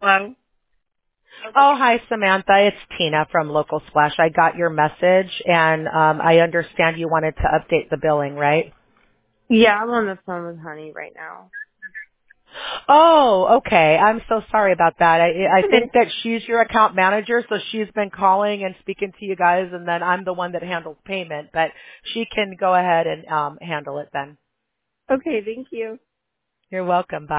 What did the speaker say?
Hello? Oh, hi, Samantha. It's Tina from Local Splash. I got your message, and I understand you wanted to update the billing, right? Yeah, I'm on the phone with Honey right now. Oh, okay. I'm so sorry about that. I think that she's your account manager, so she's been calling and speaking to you guys, and then I'm the one that handles payment, but she can go ahead and handle it then. Okay, thank you. You're welcome. Bye.